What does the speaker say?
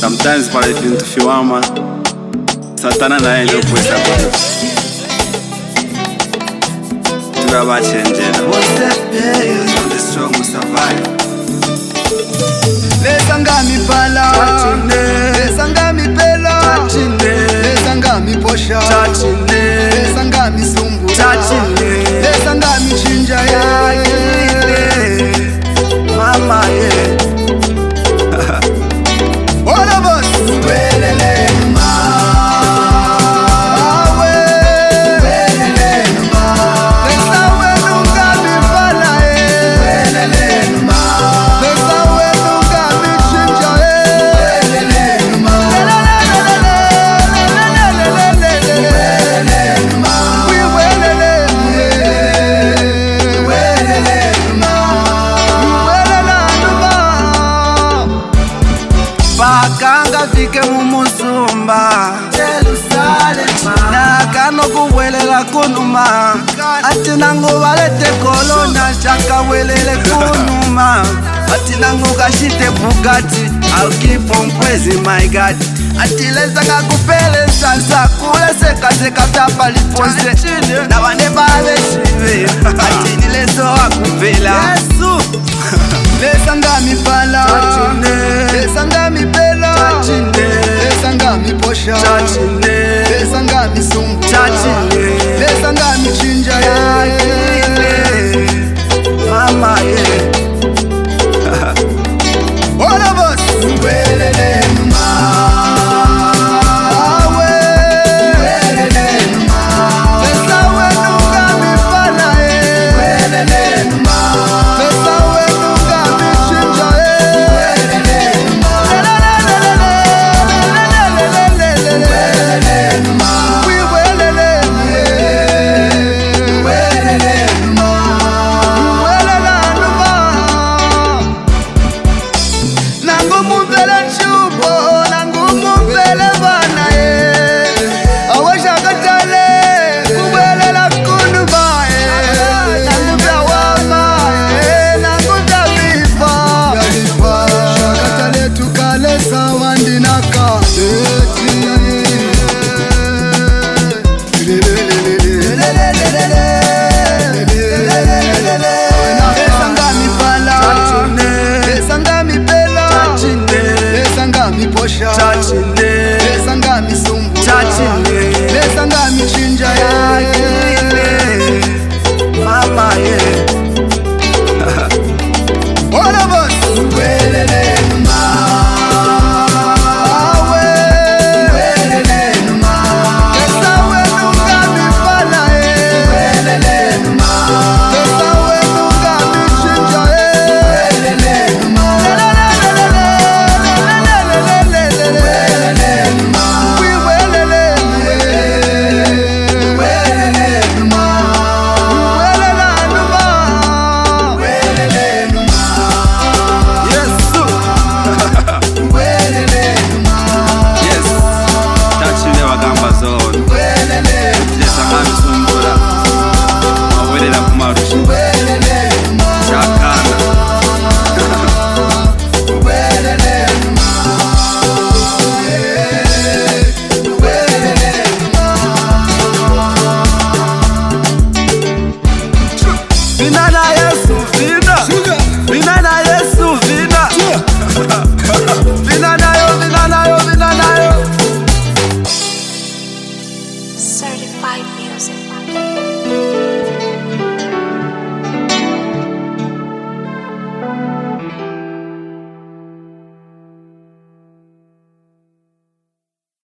Sometimes para vintu fiwama Satana na yeye ndio kwesa kwa Turabachenjera On the strong will survive Lesanga mipala Lesanga mipela Lesanga miposha Lesanga misumbula Lesanga michinja Mama All of us Welele numa Welele numa Lesawe nunga mipala Welele numa Lesawe nunga michinja Welele numa Welele numa We welele Welele numa Pakanga fike mumusumba Jerusalema Nakano kuwelela kunuma Ati nangu walete kolona Shaka welele kunuma Ati nangu kashite Bugatti I'll keep on praising my God Ati lezanga kupele sansa Kule seka seka tapa lipose Na wane bale shive Ati nilezo akupela Yesu Lesanga mipala Lesanga mipela Lesanga miposha